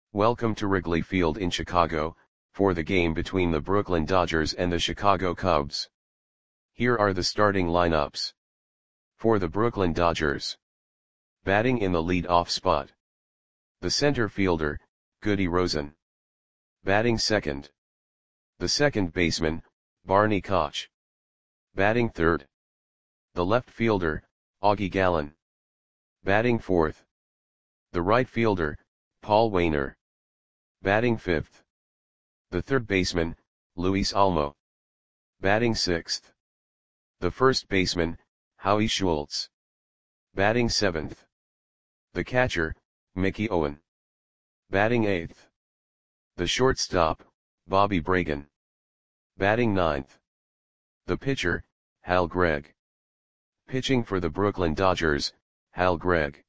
Welcome to Wrigley Field in Chicago, for the game between the Brooklyn Dodgers and the Chicago Cubs. Here are the starting lineups. For the Brooklyn Dodgers. Batting in the lead-off spot. The center fielder, Goody Rosen. Batting second. The second baseman, Barney Koch. Batting third. The left fielder, Augie Gallen. Batting fourth. The right fielder, Paul Waner. Batting fifth. The third baseman, Luis Almo. Batting sixth. The first baseman, Howie Schultz. Batting seventh. The catcher, Mickey Owen. Batting eighth. The shortstop, Bobby Bragan. Batting ninth. The pitcher, Hal Gregg. Pitching for the Brooklyn Dodgers, Hal Gregg.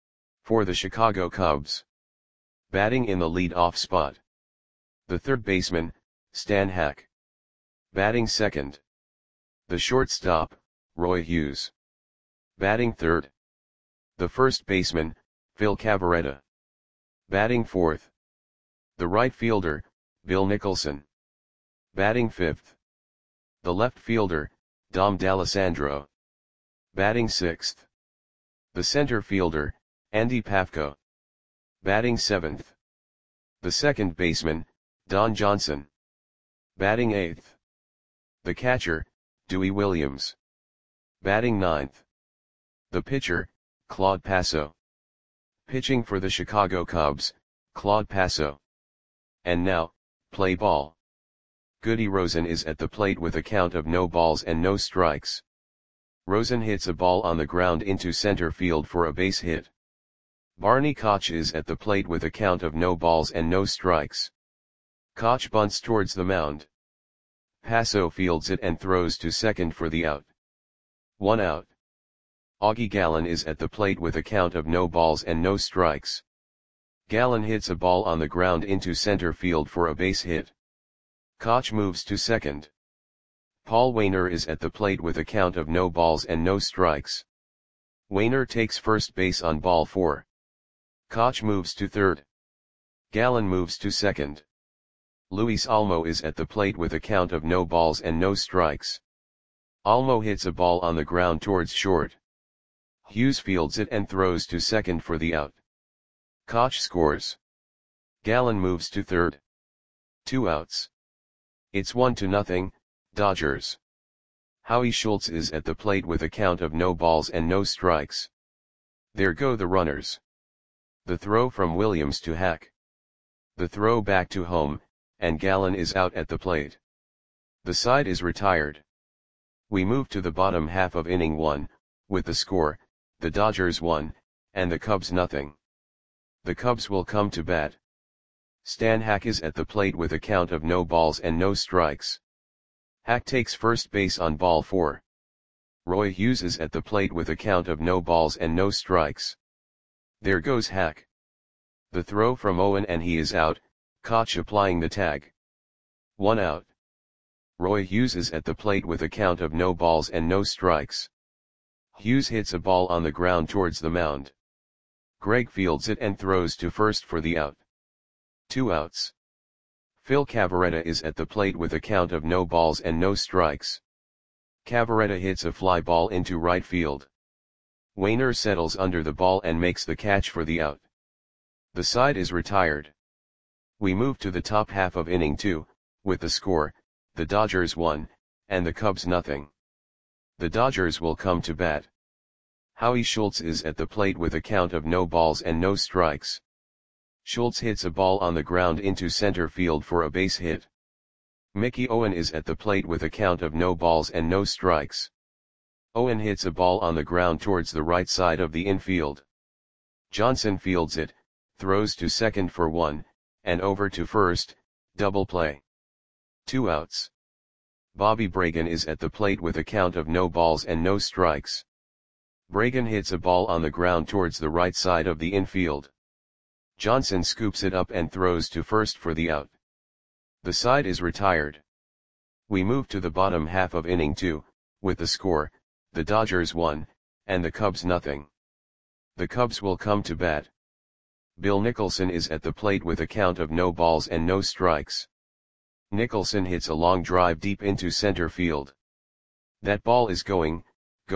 For the Chicago Cubs. Batting in the lead-off spot. The third baseman, Stan Hack. Batting second. The shortstop, Roy Hughes. Batting third. The first baseman, Phil Cavarretta. Batting fourth. The right fielder, Bill Nicholson. Batting fifth. The left fielder, Dom D'Alessandro. Batting sixth. The center fielder, Andy Pafko. Batting seventh. The second baseman, Don Johnson. Batting eighth. The catcher, Dewey Williams. Batting ninth. The pitcher, Claude Passo. Pitching for the Chicago Cubs, Claude Passo. And now, play ball. Goody Rosen is at the plate with a count of no balls and no strikes. Rosen hits a ball on the ground into center field for a base hit. Barney Koch is at the plate with a count of no balls and no strikes. Koch bunts towards the mound. Passo fields it and throws to second for the out. 1 out. Augie Gallen is at the plate with a count of no balls and no strikes. Gallen hits a ball on the ground into center field for a base hit. Koch moves to second. Paul Waner is at the plate with a count of no balls and no strikes. Waner takes first base on ball 4. Koch moves to third. Gallen moves to second. Luis Almo is at the plate with a count of no balls and no strikes. Almo hits a ball on the ground towards short. Hughes fields it and throws to second for the out. Koch scores. Gallen moves to third. 2 outs. It's 1-0, Dodgers. Howie Schultz is at the plate with a count of no balls and no strikes. There go the runners. The throw from Williams to Hack. The throw back to home, and Gallen is out at the plate. The side is retired. We move to the bottom half of inning 1, with the score, the Dodgers 1, and the Cubs 0. The Cubs will come to bat. Stan Hack is at the plate with a count of no balls and no strikes. Hack takes first base on ball 4. Roy Hughes is at the plate with a count of no balls and no strikes. There goes Hack. The throw from Owen and he is out, Koch applying the tag. 1 out. Roy Hughes is at the plate with a count of no balls and no strikes. Hughes hits a ball on the ground towards the mound. Gregg fields it and throws to first for the out. 2 outs. Phil Cavarretta is at the plate with a count of no balls and no strikes. Cavarretta hits a fly ball into right field. Waner settles under the ball and makes the catch for the out. The side is retired. We move to the top half of inning 2, with the score, the Dodgers 1, and the Cubs 0. The Dodgers will come to bat. Howie Schultz is at the plate with a count of no balls and no strikes. Schultz hits a ball on the ground into center field for a base hit. Mickey Owen is at the plate with a count of no balls and no strikes. Owen hits a ball on the ground towards the right side of the infield. Johnson fields it, throws to second for 1, and over to first, double play. 2 outs. Bobby Bragan is at the plate with a count of no balls and no strikes. Bragan hits a ball on the ground towards the right side of the infield. Johnson scoops it up and throws to first for the out. The side is retired. We move to the bottom half of inning 2, with the score, the Dodgers 1, and the Cubs 0. The Cubs will come to bat. Bill Nicholson is at the plate with a count of no balls and no strikes. Nicholson hits a long drive deep into center field. That ball is going,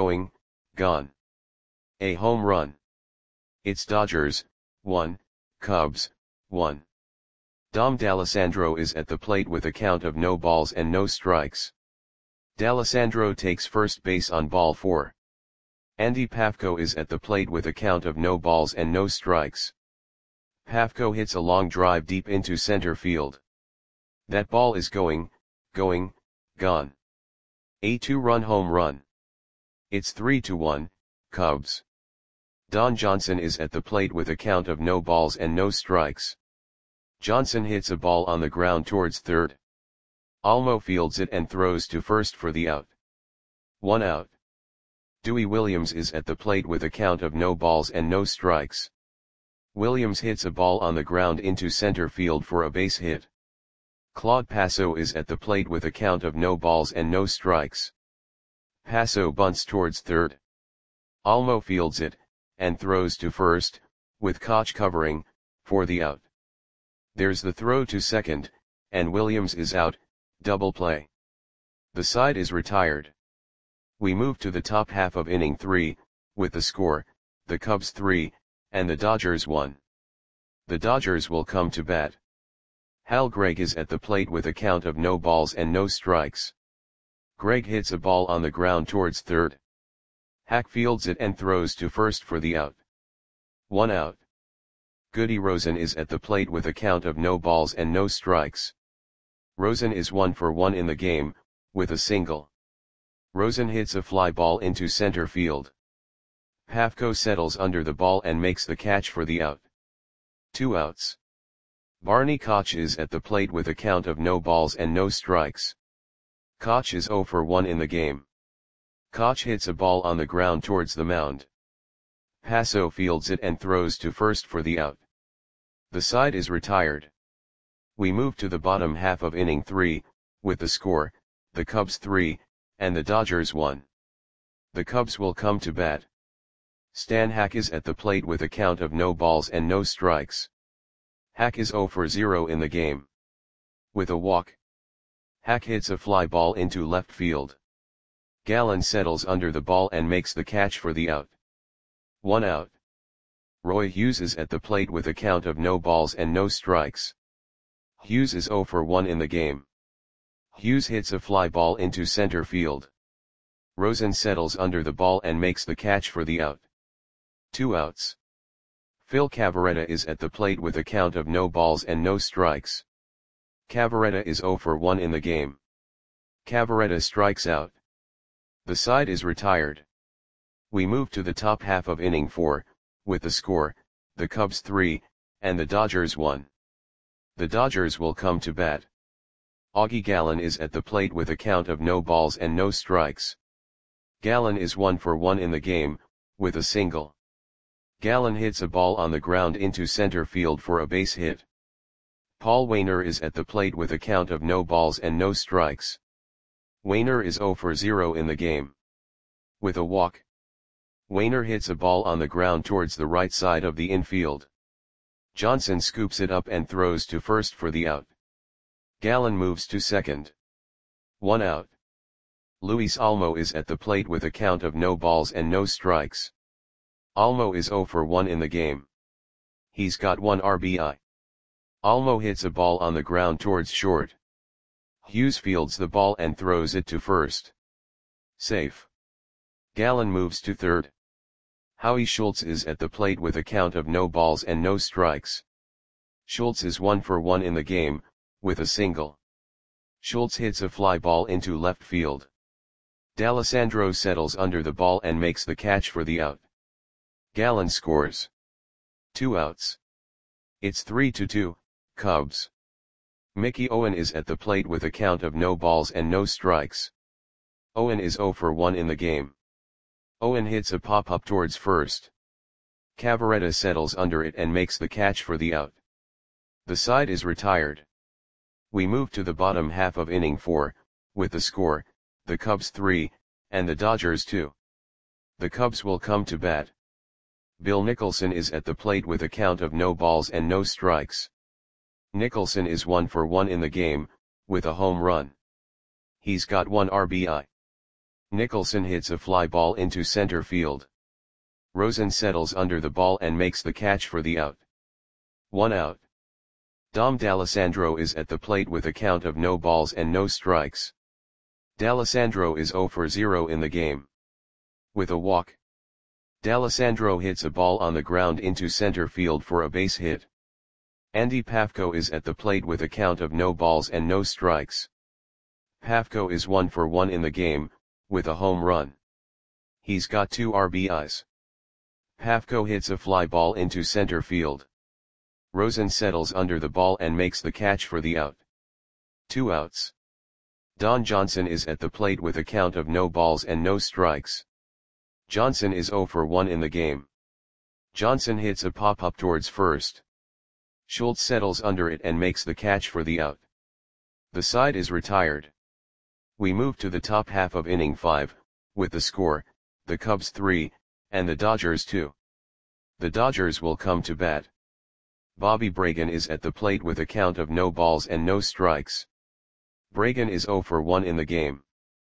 gone. A home run. It's Dodgers, 1, Cubs, 1. Dom D'Alessandro is at the plate with a count of no balls and no strikes. D'Alessandro takes first base on ball 4. Andy Pafko is at the plate with a count of no balls and no strikes. Pafko hits a long drive deep into center field. That ball is going, gone. A 2-run home run. It's 3-1, Cubs. Don Johnson is at the plate with a count of no balls and no strikes. Johnson hits a ball on the ground towards third. Almo fields it and throws to first for the out. 1 out. Dewey Williams is at the plate with a count of no balls and no strikes. Williams hits a ball on the ground into center field for a base hit. Claude Passo is at the plate with a count of no balls and no strikes. Passo bunts towards third. Almo fields it, and throws to first, with Koch covering, for the out. There's the throw to second, and Williams is out, double play. The side is retired. We move to the top half of inning 3, with the score, the Cubs 3, and the Dodgers 1. The Dodgers will come to bat. Hal Gregg is at the plate with a count of no balls and no strikes. Gregg hits a ball on the ground towards third. Hack fields it and throws to first for the out. 1 out. Goody Rosen is at the plate with a count of no balls and no strikes. Rosen is 1 for 1 in the game, with a single. Rosen hits a fly ball into center field. Pafko settles under the ball and makes the catch for the out. 2 outs. Barney Koch is at the plate with a count of no balls and no strikes. Koch is 0 for 1 in the game. Koch hits a ball on the ground towards the mound. Passo fields it and throws to first for the out. The side is retired. We move to the bottom half of inning 3, with the score, the Cubs 3, and the Dodgers 1. The Cubs will come to bat. Stan Hack is at the plate with a count of no balls and no strikes. Hack is 0 for 0 in the game. With a walk. Hack hits a fly ball into left field. Gallen settles under the ball and makes the catch for the out. 1 out. Roy Hughes is at the plate with a count of no balls and no strikes. Hughes is 0 for 1 in the game. Hughes hits a fly ball into center field. Rosen settles under the ball and makes the catch for the out. 2 outs. Phil Cavarretta is at the plate with a count of no balls and no strikes. Cavarretta is 0 for 1 in the game. Cavarretta strikes out. The side is retired. We move to the top half of inning 4, with the score, the Cubs 3, and the Dodgers 1. The Dodgers will come to bat. Augie Gallen is at the plate with a count of no balls and no strikes. Gallen is 1 for 1 in the game, with a single. Gallen hits a ball on the ground into center field for a base hit. Paul Waner is at the plate with a count of no balls and no strikes. Waner is 0 for 0 in the game. With a walk. Waner hits a ball on the ground towards the right side of the infield. Johnson scoops it up and throws to first for the out. Gallen moves to second. 1 out. Luis Almo is at the plate with a count of no balls and no strikes. Almo is 0 for 1 in the game. He's got 1 RBI. Almo hits a ball on the ground towards short. Hughes fields the ball and throws it to first. Safe. Gallen moves to third. Howie Schultz is at the plate with a count of no balls and no strikes. Schultz is 1 for 1 in the game, with a single. Schultz hits a fly ball into left field. D'Alessandro settles under the ball and makes the catch for the out. Gallen scores. 2 outs. It's 3-2, Cubs. Mickey Owen is at the plate with a count of no balls and no strikes. Owen is 0 for 1 in the game. Owen hits a pop-up towards first. Cavarretta settles under it and makes the catch for the out. The side is retired. We move to the bottom half of inning 4, with the score, the Cubs 3, and the Dodgers 2. The Cubs will come to bat. Bill Nicholson is at the plate with a count of no balls and no strikes. Nicholson is 1 for 1 in the game, with a home run. He's got 1 RBI. Nicholson hits a fly ball into center field. Rosen settles under the ball and makes the catch for the out. 1 out. Dom D'Alessandro is at the plate with a count of no balls and no strikes. D'Alessandro is 0 for 0 in the game. With a walk. D'Alessandro hits a ball on the ground into center field for a base hit. Andy Pafko is at the plate with a count of no balls and no strikes. Pafko is 1 for 1 in the game, with a home run. He's got 2 RBIs. Pafko hits a fly ball into center field. Rosen settles under the ball and makes the catch for the out. 2 outs. Don Johnson is at the plate with a count of no balls and no strikes. Johnson is 0 for 1 in the game. Johnson hits a pop-up towards first. Schultz settles under it and makes the catch for the out. The side is retired. We move to the top half of inning 5, with the score, the Cubs 3, and the Dodgers 2. The Dodgers will come to bat. Bobby Bragan is at the plate with a count of no balls and no strikes. Bragan is 0 for 1 in the game.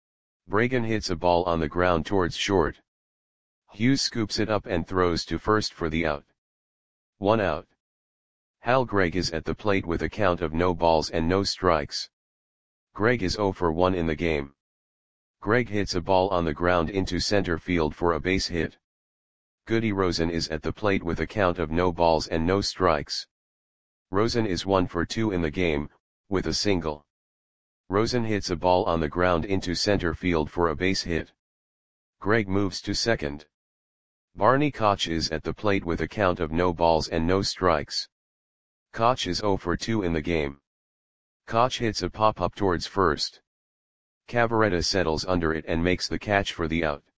Bragan hits a ball on the ground towards short. Hughes scoops it up and throws to first for the out. 1 out. Hal Gregg is at the plate with a count of no balls and no strikes. Gregg is 0 for 1 in the game. Gregg hits a ball on the ground into center field for a base hit. Goody Rosen is at the plate with a count of no balls and no strikes. Rosen is 1 for 2 in the game, with a single. Rosen hits a ball on the ground into center field for a base hit. Gregg moves to second. Barney Koch is at the plate with a count of no balls and no strikes. Koch is 0 for 2 in the game. Koch hits a pop-up towards first. Cavaretta settles under it and makes the catch for the out.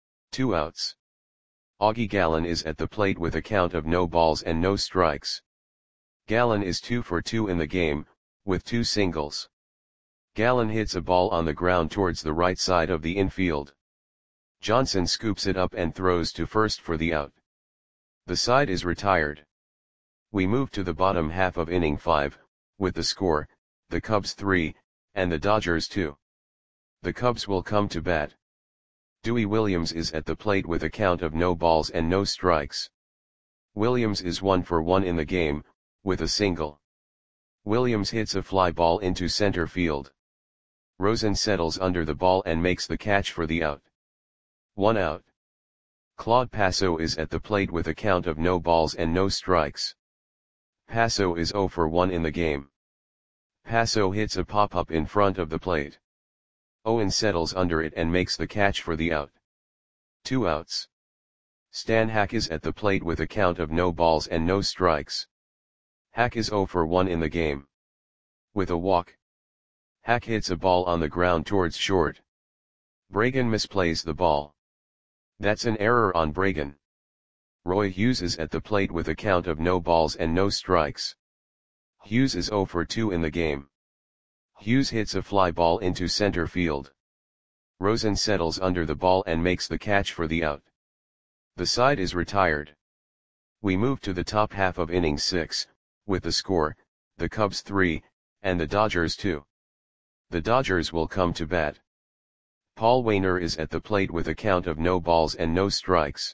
2 outs. Augie Gallen is at the plate with a count of no balls and no strikes. Gallen is 2 for 2 in the game, with 2 singles. Gallen hits a ball on the ground towards the right side of the infield. Johnson scoops it up and throws to first for the out. The side is retired. We move to the bottom half of inning 5, with the score, the Cubs 3, and the Dodgers 2. The Cubs will come to bat. Dewey Williams is at the plate with a count of no balls and no strikes. Williams is 1 for 1 in the game, with a single. Williams hits a fly ball into center field. Rosen settles under the ball and makes the catch for the out. 1 out. Claude Passo is at the plate with a count of no balls and no strikes. Passo is 0 for 1 in the game. Passo hits a pop-up in front of the plate. Owen settles under it and makes the catch for the out. 2 outs. Stan Hack is at the plate with a count of no balls and no strikes. Hack is 0 for 1 in the game. With a walk. Hack hits a ball on the ground towards short. Bragan misplays the ball. That's an error on Bragan. Roy Hughes is at the plate with a count of no balls and no strikes. Hughes is 0 for 2 in the game. Hughes hits a fly ball into center field. Rosen settles under the ball and makes the catch for the out. The side is retired. We move to the top half of inning 6, with the score, the Cubs 3, and the Dodgers 2. The Dodgers will come to bat. Paul Waner is at the plate with a count of no balls and no strikes.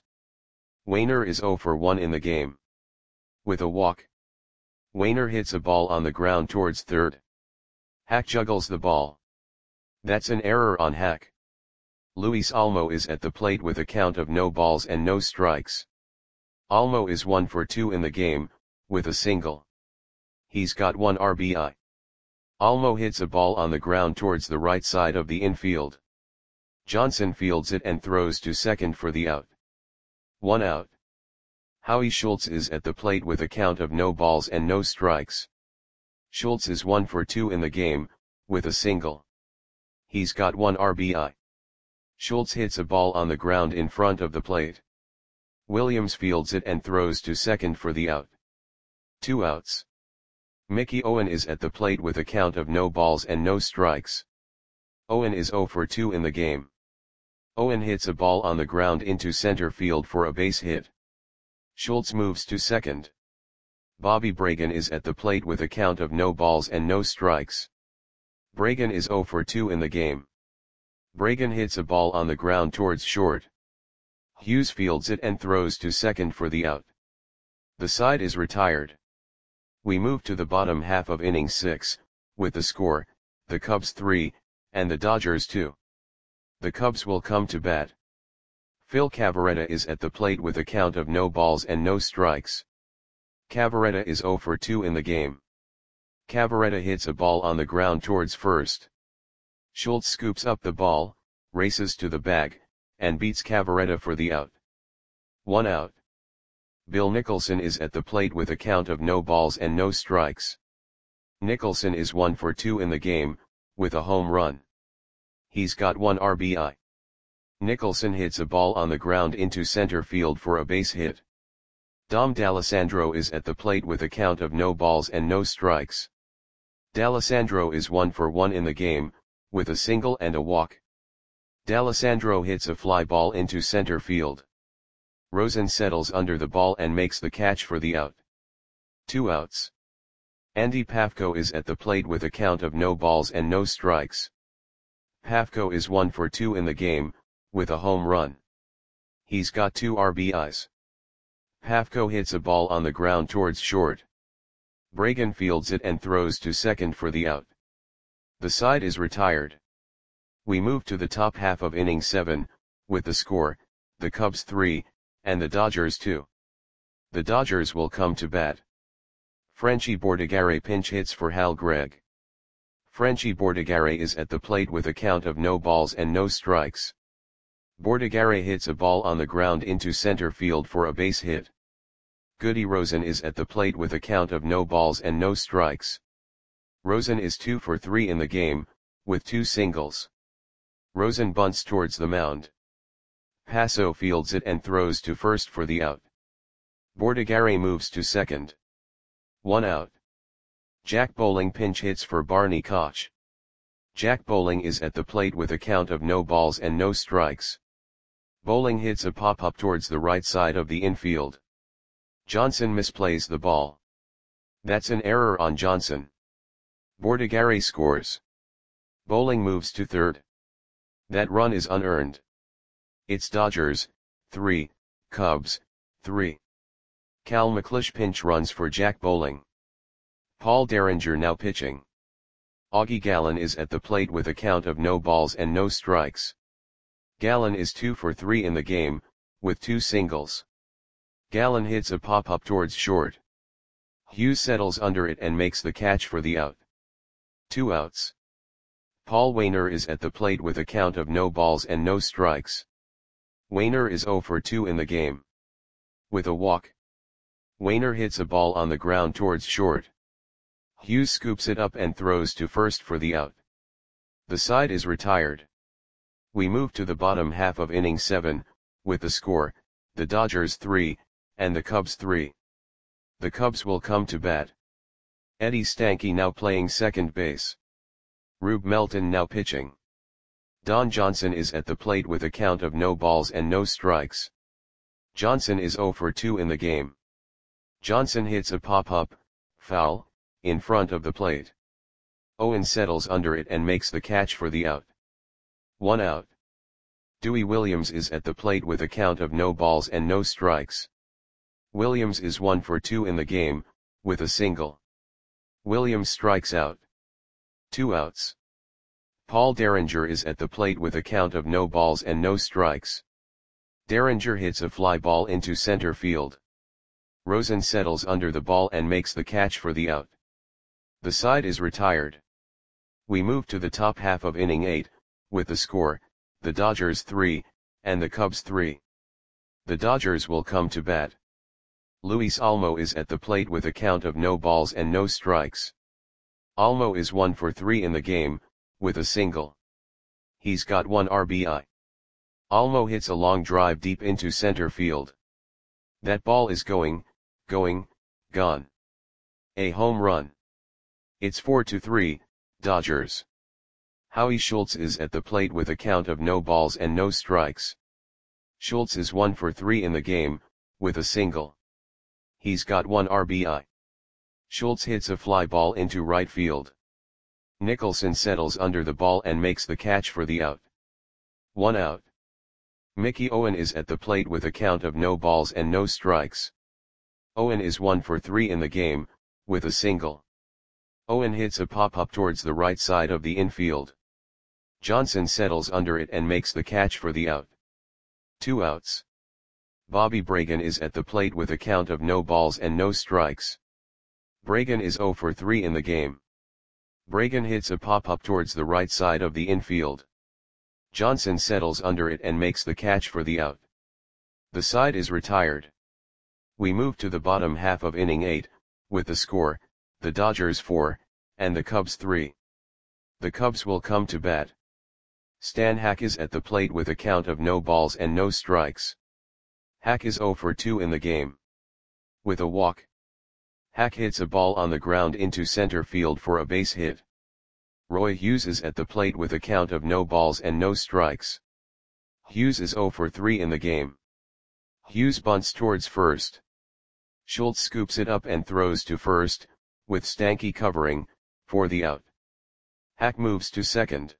Waner is 0 for 1 in the game. With a walk. Waner hits a ball on the ground towards third. Hack juggles the ball. That's an error on Hack. Luis Almo is at the plate with a count of no balls and no strikes. Almo is 1 for 2 in the game, with a single. He's got 1 RBI. Almo hits a ball on the ground towards the right side of the infield. Johnson fields it and throws to second for the out. 1 out. Howie Schultz is at the plate with a count of no balls and no strikes. Schultz is 1 for 2 in the game, with a single. He's got 1 RBI. Schultz hits a ball on the ground in front of the plate. Williams fields it and throws to second for the out. 2 outs. Mickey Owen is at the plate with a count of no balls and no strikes. Owen is 0 for 2 in the game. Owen hits a ball on the ground into center field for a base hit. Schultz moves to second. Bobby Bragan is at the plate with a count of no balls and no strikes. Bragan is 0 for 2 in the game. Bragan hits a ball on the ground towards short. Hughes fields it and throws to second for the out. The side is retired. We move to the bottom half of inning 6, with the score, the Cubs 3, and the Dodgers 2. The Cubs will come to bat. Phil Cavarretta is at the plate with a count of no balls and no strikes. Cavarretta is 0 for 2 in the game. Cavarretta hits a ball on the ground towards first. Schultz scoops up the ball, races to the bag, and beats Cavarretta for the out. 1 out. Bill Nicholson is at the plate with a count of no balls and no strikes. Nicholson is 1 for 2 in the game, with a home run. He's got 1 RBI. Nicholson hits a ball on the ground into center field for a base hit. Dom D'Alessandro is at the plate with a count of no balls and no strikes. D'Alessandro is 1 for 1 in the game, with a single and a walk. D'Alessandro hits a fly ball into center field. Rosen settles under the ball and makes the catch for the out. 2 outs. Andy Pafko is at the plate with a count of no balls and no strikes. Pafko is 1 for 2 in the game, with a home run. He's got 2 RBIs. Pafko hits a ball on the ground towards short. Bragan fields it and throws to second for the out. The side is retired. We move to the top half of inning 7, with the score, the Cubs 3, and the Dodgers 2. The Dodgers will come to bat. Frenchy Bordigare pinch hits for Hal Gregg. Frenchy Bordigare is at the plate with a count of no balls and no strikes. Bordigare hits a ball on the ground into center field for a base hit. Goody Rosen is at the plate with a count of no balls and no strikes. Rosen is 2 for 3 in the game, with 2 singles. Rosen bunts towards the mound. Passo fields it and throws to first for the out. Bordigare moves to second. 1 out. Jack Bowling pinch hits for Barney Koch. Jack Bowling is at the plate with a count of no balls and no strikes. Bowling hits a pop-up towards the right side of the infield. Johnson misplays the ball. That's an error on Johnson. Bordigare scores. Bowling moves to third. That run is unearned. It's Dodgers 3, Cubs 3. Cal McLeish pinch runs for Jack Bowling. Paul Derringer now pitching. Augie Gallen is at the plate with a count of no balls and no strikes. Gallen is 2 for 3 in the game, with 2 singles. Gallen hits a pop-up towards short. Hughes settles under it and makes the catch for the out. 2 outs. Paul Waner is at the plate with a count of no balls and no strikes. Waner is 0 for 2 in the game. With a walk. Waner hits a ball on the ground towards short. Hughes scoops it up and throws to first for the out. The side is retired. We move to the bottom half of inning 7, with the score, the Dodgers 3, and the Cubs 3. The Cubs will come to bat. Eddie Stanky now playing second base. Rube Melton now pitching. Don Johnson is at the plate with a count of no balls and no strikes. Johnson is 0 for 2 in the game. Johnson hits a pop-up, foul, in front of the plate. Owen settles under it and makes the catch for the out. 1 out. Dewey Williams is at the plate with a count of no balls and no strikes. Williams is 1 for 2 in the game, with a single. Williams strikes out. 2 outs. Paul Derringer is at the plate with a count of no balls and no strikes. Derringer hits a fly ball into center field. Rosen settles under the ball and makes the catch for the out. The side is retired. We move to the top half of inning 8, with the score, the Dodgers 3, and the Cubs 3. The Dodgers will come to bat. Luis Almo is at the plate with a count of no balls and no strikes. Almo is 1 for 3 in the game, with a single. He's got 1 RBI. Almo hits a long drive deep into center field. That ball is gone. A home run. It's 4-3, Dodgers. Howie Schultz is at the plate with a count of no balls and no strikes. Schultz is 1 for 3 in the game, with a single. He's got 1 RBI. Schultz hits a fly ball into right field. Nicholson settles under the ball and makes the catch for the out. 1 out. Mickey Owen is at the plate with a count of no balls and no strikes. Owen is 1 for 3 in the game, with a single. Owen hits a pop-up towards the right side of the infield. Johnson settles under it and makes the catch for the out. 2 outs. Bobby Bragan is at the plate with a count of no balls and no strikes. Bragan is 0 for 3 in the game. Bragan hits a pop-up towards the right side of the infield. Johnson settles under it and makes the catch for the out. The side is retired. We move to the bottom half of inning 8, with the score, the Dodgers 4, and the Cubs 3. The Cubs will come to bat. Stan Hack is at the plate with a count of no balls and no strikes. Hack is 0 for 2 in the game. With a walk. Hack hits a ball on the ground into center field for a base hit. Roy Hughes is at the plate with a count of no balls and no strikes. Hughes is 0 for 3 in the game. Hughes bunts towards first. Schultz scoops it up and throws to first, with Stanky covering, for the out. Hack moves to second.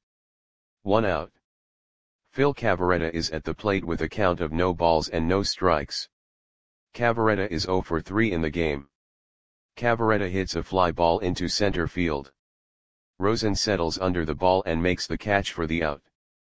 1 out. Phil Cavarretta is at the plate with a count of no balls and no strikes. Cavarretta is 0 for 3 in the game. Cavarretta hits a fly ball into center field. Rosen settles under the ball and makes the catch for the out.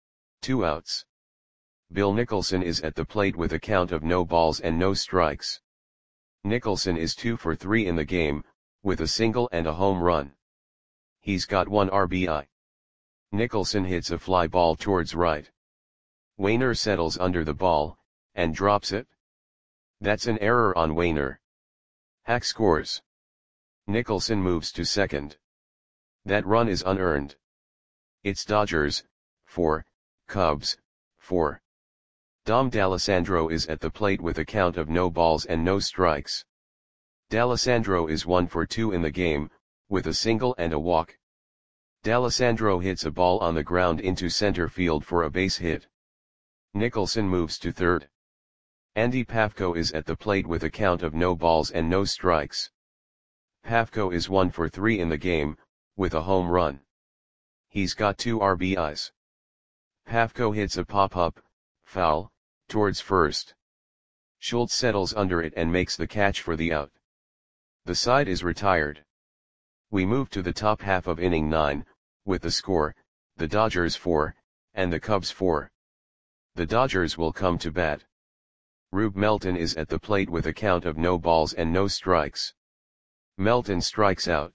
2 outs. Bill Nicholson is at the plate with a count of no balls and no strikes. Nicholson is 2 for 3 in the game, with a single and a home run. He's got 1 RBI. Nicholson hits a fly ball towards right. Wainer settles under the ball, and drops it. That's an error on Wainer. Hack scores. Nicholson moves to second. That run is unearned. It's Dodgers, 4, Cubs, 4. Dom D'Alessandro is at the plate with a count of no balls and no strikes. D'Alessandro is 1 for 2 in the game, with a single and a walk. D'Alessandro hits a ball on the ground into center field for a base hit. Nicholson moves to third. Andy Pafko is at the plate with a count of no balls and no strikes. Pafko is 1 for 3 in the game, with a home run. He's got 2 RBIs. Pafko hits a pop-up, foul, towards first. Schultz settles under it and makes the catch for the out. The side is retired. We move to the top half of inning 9, with the score, the Dodgers 4, and the Cubs 4. The Dodgers will come to bat. Rube Melton is at the plate with a count of no balls and no strikes. Melton strikes out.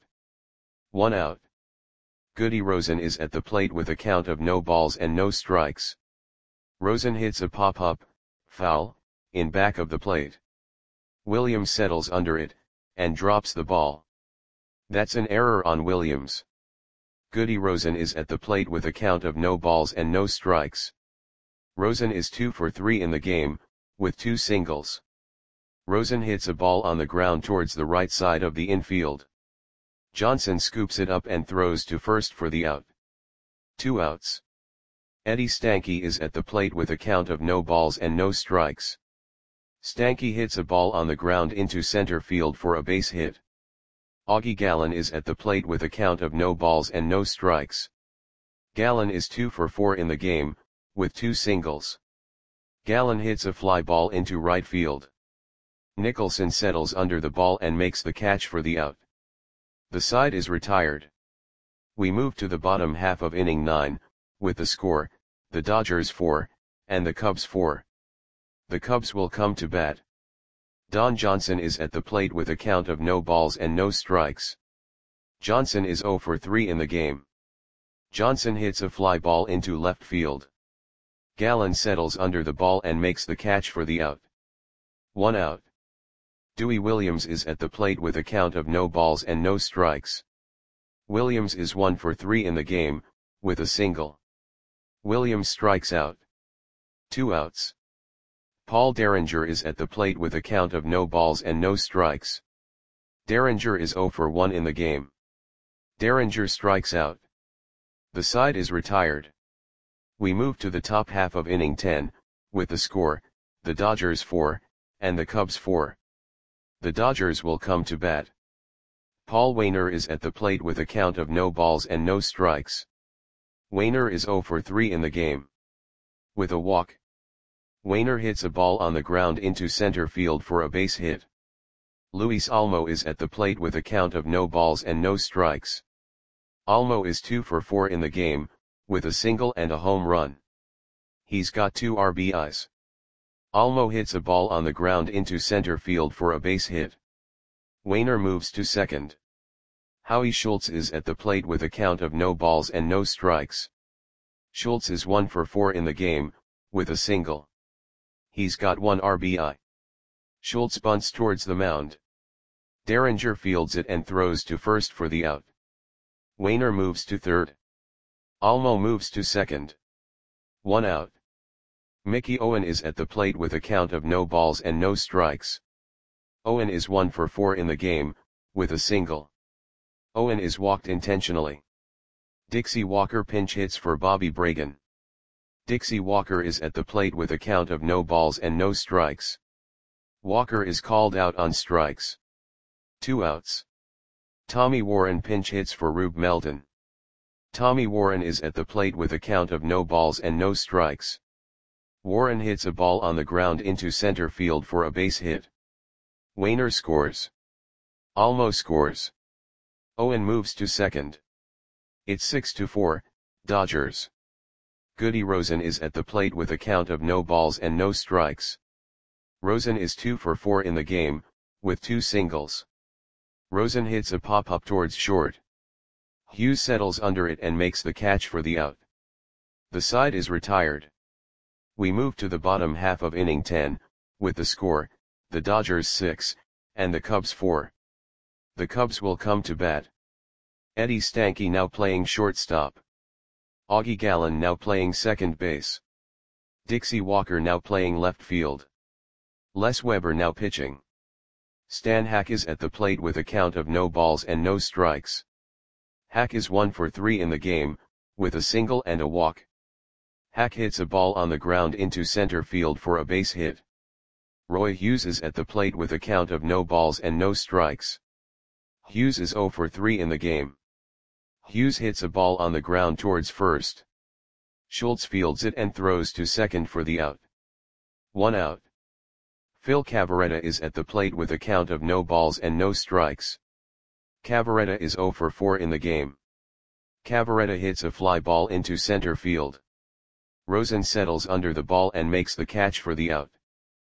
1 out. Goody Rosen is at the plate with a count of no balls and no strikes. Rosen hits a pop-up, foul, in back of the plate. Williams settles under it, and drops the ball. That's an error on Williams. Goody Rosen is at the plate with a count of no balls and no strikes. Rosen is 2 for 3 in the game, with 2 singles. Rosen hits a ball on the ground towards the right side of the infield. Johnson scoops it up and throws to first for the out. 2 outs. Eddie Stanky is at the plate with a count of no balls and no strikes. Stanky hits a ball on the ground into center field for a base hit. Augie Gallen is at the plate with a count of no balls and no strikes. Gallen is 2 for 4 in the game, with 2 singles. Gallen hits a fly ball into right field. Nicholson settles under the ball and makes the catch for the out. The side is retired. We move to the bottom half of inning 9, with the score, the Dodgers 4, and the Cubs 4. The Cubs will come to bat. Don Johnson is at the plate with a count of no balls and no strikes. Johnson is 0 for 3 in the game. Johnson hits a fly ball into left field. Gallen settles under the ball and makes the catch for the out. 1 out. Dewey Williams is at the plate with a count of no balls and no strikes. Williams is 1 for 3 in the game, with a single. Williams strikes out. 2 outs. Paul Derringer is at the plate with a count of no balls and no strikes. Derringer is 0 for 1 in the game. Derringer strikes out. The side is retired. We move to the top half of inning 10, with the score, the Dodgers 4, and the Cubs 4. The Dodgers will come to bat. Paul Waner is at the plate with a count of no balls and no strikes. Waner is 0 for 3 in the game. With a walk. Waner hits a ball on the ground into center field for a base hit. Luis Olmo is at the plate with a count of no balls and no strikes. Olmo is 2 for 4 in the game, with a single and a home run. He's got 2 RBIs. Olmo hits a ball on the ground into center field for a base hit. Waner moves to second. Howie Schultz is at the plate with a count of no balls and no strikes. Schultz is 1 for 4 in the game, with a single. He's got 1 RBI. Schultz bunts towards the mound. Derringer fields it and throws to first for the out. Waner moves to third. Olmo moves to second. 1 out. Mickey Owen is at the plate with a count of no balls and no strikes. Owen is 1 for 4 in the game, with a single. Owen is walked intentionally. Dixie Walker pinch hits for Bobby Bragan. Dixie Walker is at the plate with a count of no balls and no strikes. Walker is called out on strikes. 2 outs. Tommy Warren pinch hits for Rube Melton. Tommy Warren is at the plate with a count of no balls and no strikes. Warren hits a ball on the ground into center field for a base hit. Waner scores. Olmo scores. Owen moves to second. It's 6-4, Dodgers. Goody Rosen is at the plate with a count of no balls and no strikes. Rosen is 2 for 4 in the game, with 2 singles. Rosen hits a pop-up towards short. Hughes settles under it and makes the catch for the out. The side is retired. We move to the bottom half of inning 10, with the score, the Dodgers 6, and the Cubs 4. The Cubs will come to bat. Eddie Stanky now playing shortstop. Augie Gallen now playing second base. Dixie Walker now playing left field. Les Weber now pitching. Stan Hack is at the plate with a count of no balls and no strikes. Hack is 1 for 3 in the game, with a single and a walk. Hack hits a ball on the ground into center field for a base hit. Roy Hughes is at the plate with a count of no balls and no strikes. Hughes is 0 for 3 in the game. Hughes hits a ball on the ground towards first. Schultz fields it and throws to second for the out. 1 out. Phil Cavarretta is at the plate with a count of no balls and no strikes. Cavarretta is 0 for 4 in the game. Cavarretta hits a fly ball into center field. Rosen settles under the ball and makes the catch for the out.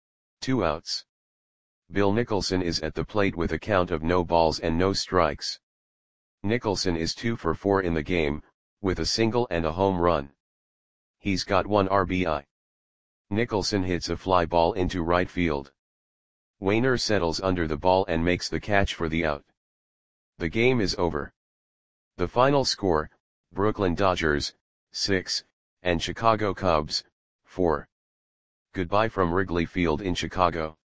2 outs. Bill Nicholson is at the plate with a count of no balls and no strikes. Nicholson is 2 for 4 in the game, with a single and a home run. He's got 1 RBI. Nicholson hits a fly ball into right field. Waner settles under the ball and makes the catch for the out. The game is over. The final score, Brooklyn Dodgers, 6, and Chicago Cubs, 4. Goodbye from Wrigley Field in Chicago.